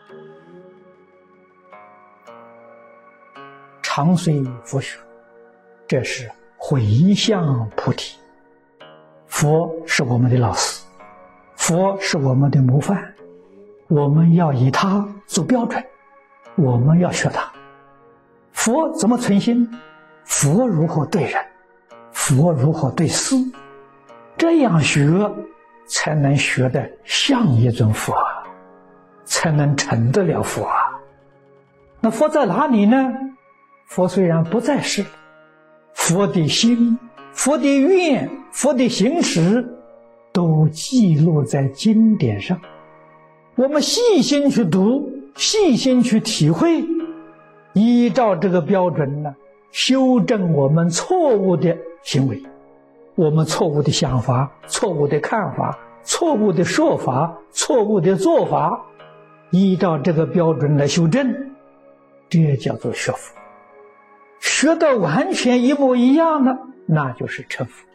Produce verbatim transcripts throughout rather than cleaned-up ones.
常随佛学，这是回向菩提。佛是我们的老师，佛是我们的模范，我们要以他做标准，我们要学他。佛怎么存心？佛如何对人？佛如何对事？这样学才能学得像一尊佛，才能成得了佛啊。那佛在哪里呢？佛虽然不在世，佛的心、佛的愿、佛的行持都记录在经典上。我们细心去读，细心去体会，依照这个标准呢，修正我们错误的行为，我们错误的想法、错误的看法、错误的说法、错误的做法，依照这个标准来修正，这叫做学佛。学得完全一模一样的，那就是成佛。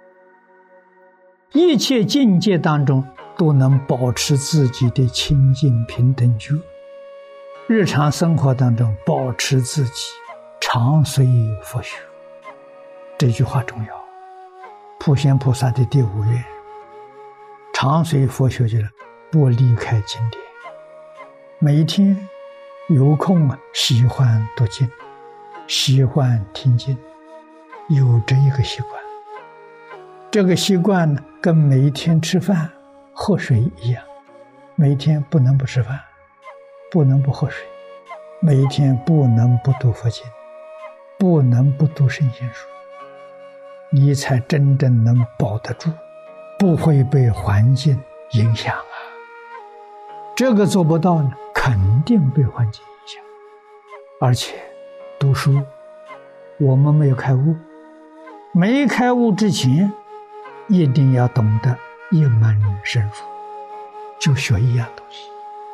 一切境界当中都能保持自己的清净平等觉，日常生活当中保持自己常随佛学，这句话重要。普贤菩萨的第五愿，常随佛学，就是不离开经典，每一天有空啊，喜欢读经，喜欢听经，有这一个习惯。这个习惯呢，跟每一天吃饭喝水一样，每一天不能不吃饭，不能不喝水，每一天不能不读佛经，不能不读圣贤书，你才真正能保得住，不会被环境影响啊。这个做不到呢，肯定被环境影响。而且读书，我们没有开悟，没开悟之前，一定要懂得一门深入，就学一样东西。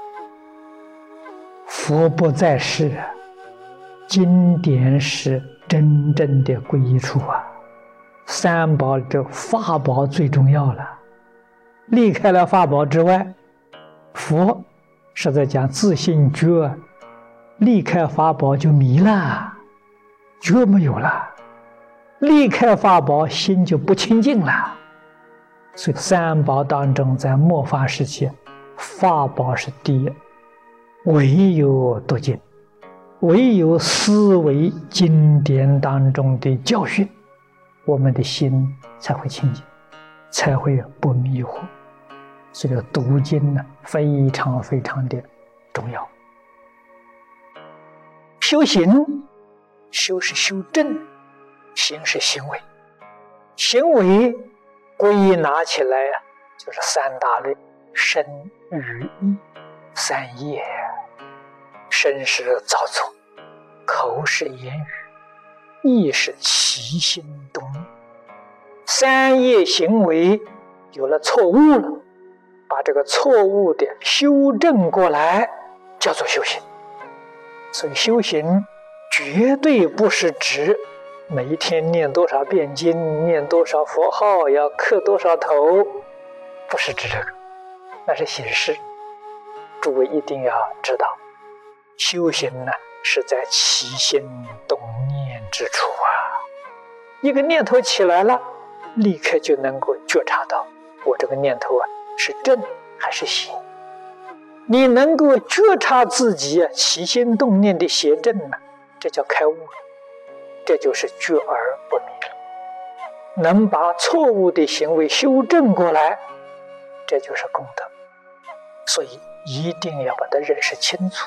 佛不在世啊，经典是真正的皈依处啊。三宝这法宝最重要了，离开了法宝之外，佛是在讲自性觉，离开法宝就迷了，觉没有了，离开法宝心就不清净了。所以三宝当中，在末法时期，法宝是第一，唯有读经，唯有思维经典当中的教训，我们的心才会清净，才会不迷惑。所以读经呢，非常非常的重要。修行，修是修正，行是行为，行为归纳起来啊，就是三大类：身、语、意三业。身是造作，口是言语，意是起心动念。三业行为有了错误了，把这个错误的修正过来，叫做修行。所以修行绝对不是指每一天念多少遍经，念多少佛号，要磕多少头，不是指这个，那是形式。诸位一定要知道，修行呢，是在起心动念之处啊。一个念头起来了，立刻就能够觉察到，我这个念头啊，是正还是邪。你能够觉察自己啊起心动念的邪正呢，这叫开悟了，这就是觉而不迷了。能把错误的行为修正过来，这就是功德。所以一定要把它认识清楚。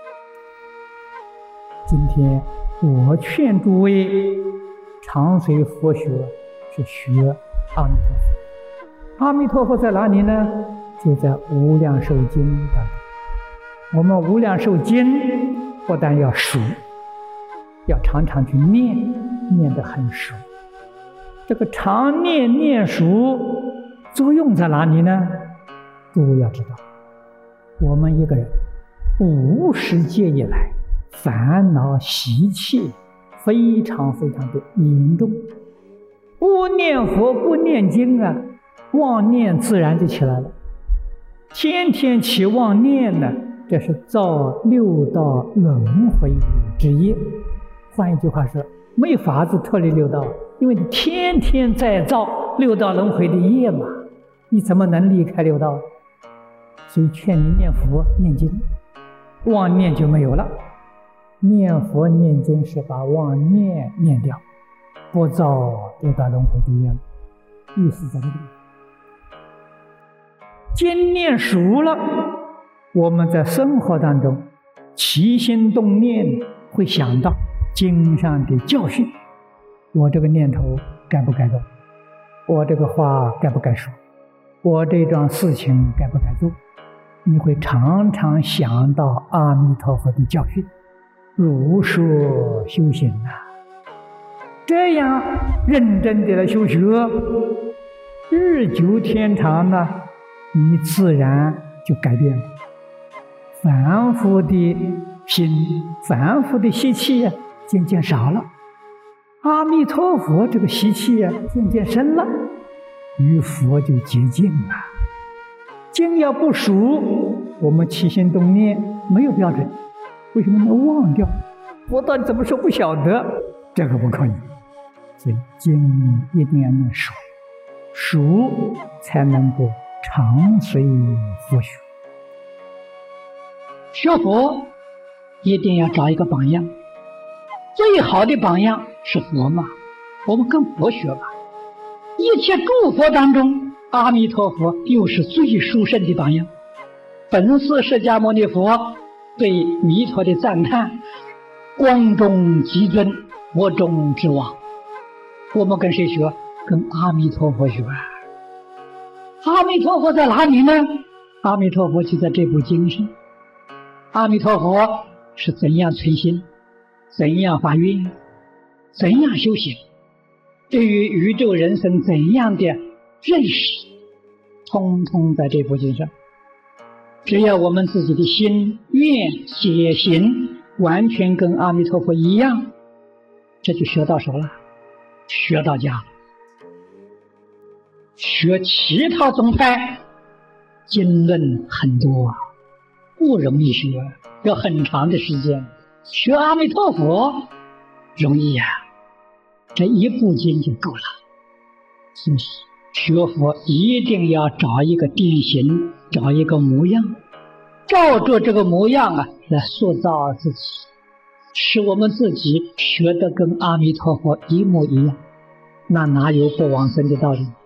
今天我劝诸位常随佛学，是学阿弥陀佛。阿弥陀佛在哪里呢？就在无量寿经当中。我们无量寿经不但要熟，要常常去念，念得很熟。这个常念念熟作用在哪里呢？诸位要知道，我们一个人五十劫以来，烦恼习气非常非常的严重，不念佛不念经啊，妄念自然就起来了。天天起妄念呢， 这是造六道轮回之业。换一句话说，没法子脱离六道，因为你天天在造六道轮回的业嘛，你怎么能离开六道？所以劝你念佛念经，妄念就没有了。念佛念经是把妄念念掉，不造六道轮回的业了。意思在这里。经念熟了，我们在生活当中起心动念会想到经上的教训，我这个念头该不该动？我这个话该不该说？我这桩事情该不该做？你会常常想到阿弥陀佛的教训，如说修行啊。这样认真的来修学，日久天长呢，你自然就改变了。凡夫的心，凡夫的习气啊，渐渐少了。阿弥陀佛这个习气啊，渐渐深了，与佛就接近了。经要不熟，我们起心动念没有标准，为什么能忘掉？我到底怎么说不晓得，这个不可以。所以经一定要念熟，熟才能够长随佛学。 学佛一定要找一个榜样，最好的榜样是佛嘛，我们跟佛学吧。一切诸佛当中，阿弥陀佛又是最殊胜的榜样。本师释迦牟尼佛对弥陀的赞叹：光中极尊，我中之王。我们跟谁学？跟阿弥陀佛学。阿弥陀佛在哪里呢？阿弥陀佛就在这部经上。阿弥陀佛是怎样存心，怎样发愿，怎样修行，对于宇宙人生怎样的认识，通通在这部经上。只要我们自己的心愿解行完全跟阿弥陀佛一样，这就学到手了，学到家了。学其他宗派经论很多，不容易学，要很长的时间。学阿弥陀佛容易呀、啊，这一部经就够了。所以学佛一定要找一个典型，找一个模样，照着这个模样啊来塑造自己，使我们自己学得跟阿弥陀佛一模一样，那哪有不往生的道理？